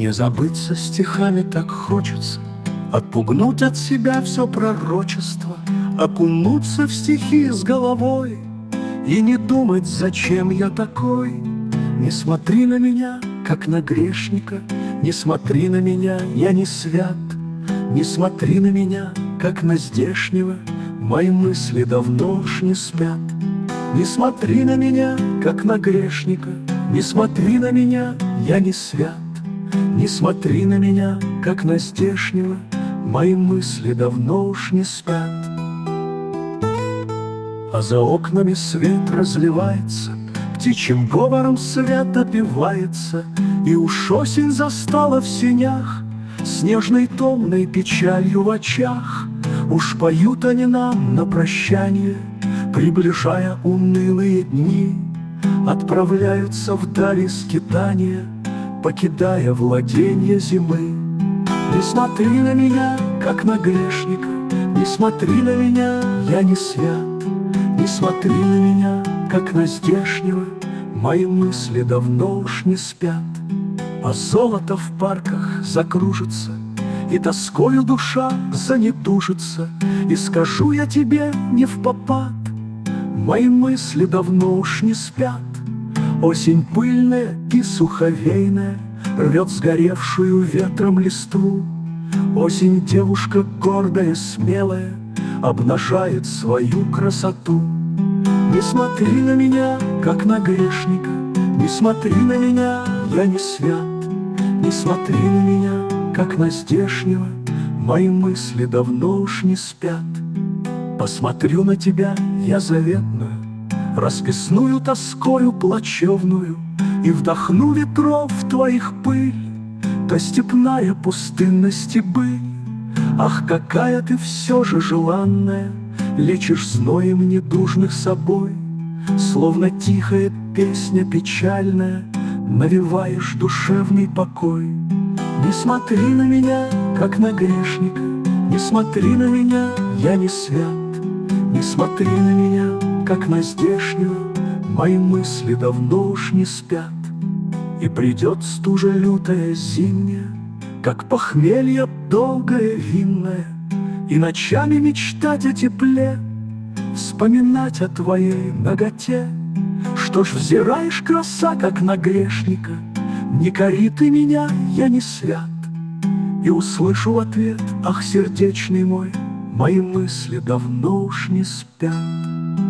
Мне забыться стихами так хочется, отпугнуть от себя все пророчество, окунуться в стихи с головой и не думать, зачем я такой. Не смотри на меня, как на грешника, не смотри на меня, я не свят. Не смотри на меня, как на здешнего, мои мысли давно уж не спят. Не смотри на меня, как на грешника, не смотри на меня, я не свят. Не смотри на меня, как на здешнего, мои мысли давно уж не спят. А за окнами свет разливается, птичьим говором свет опевается, и уж осень застала в сенях, снежной томной печалью в очах. Уж поют они нам на прощание, приближая унылые дни. Отправляются вдали скитания, покидая владенье зимы. Не смотри на меня, как на грешника, не смотри на меня, я не свят. Не смотри на меня, как на здешнего, мои мысли давно уж не спят. А золото в парках закружится, и тоскою душа занедужится. И скажу я тебе не впопад, мои мысли давно уж не спят. Осень пыльная и суховейная рвет сгоревшую ветром листву. Осень девушка гордая, смелая, обнажает свою красоту. Не смотри на меня, как на грешника, не смотри на меня, я не свят. Не смотри на меня, как на здешнего, мои мысли давно уж не спят. Посмотрю на тебя я заветную, расписную тоскою плачевную, и вдохну ветров твоих пыль, та степная пустынность и быль. Ах, какая ты все же желанная, лечишь зноем недужных собой, словно тихая песня печальная, навеваешь душевный покой. Не смотри на меня, как на грешника, не смотри на меня, я не свят. Не смотри на меня, как на здешнего, мои мысли давно уж не спят. И придет стужа лютая зимняя, как похмелье долгое винное, и ночами мечтать о тепле, вспоминать о твоей наготе. Что ж взираешь, краса, как на грешника, не кори ты меня, я не свят. И услышу в ответ: ах, сердечный мой, мои мысли давно уж не спят.